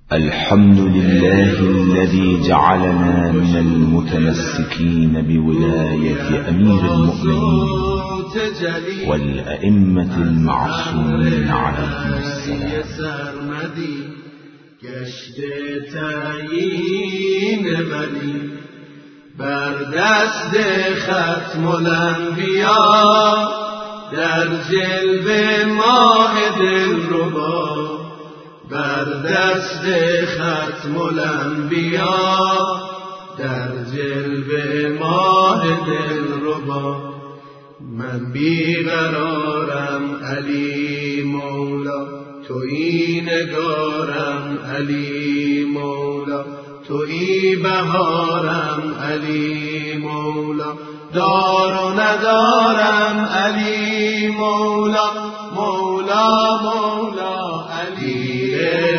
الحمد لله الذي جعلنا من المتمسكين بولاية أمير المؤمنين والأئمة المعصومين عليهم السلام. گشت تعیین ولی بر دست ختم الانبیا، در جلوه ماه دلربا بر دست ختم الانبیا، در جلوه ماه دلربا. من بیقرارم علی مولا، تویی نگارم علی مولا، تویی بهارم علی مولا، دار و ندارم علی مولا، مولا مولا علی.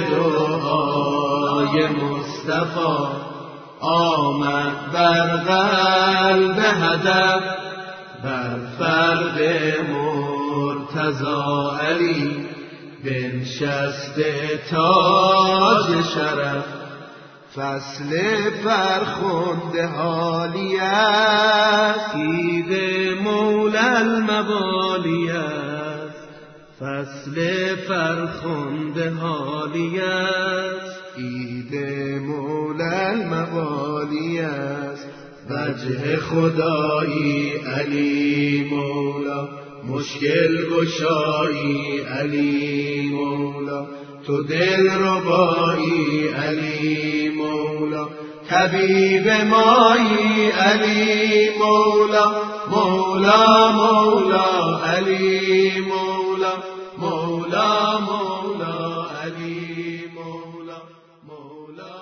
دعای مصطفی آمد بر قلب هدف، بر فرق مرتضی علی بنشسته تاج شرف. فصل فرخنده حالی است، عید مولا الموالی است. فصل فرخنده حالی است، عید مولا الموالی است. وجه خدایی علی مولا، مشکل گشایی علی مولا، تو دل ربایی علی مولا، طبیب مایی علی مولا، مولا مولا علی مولا، مولا مولا علی مولا، مولا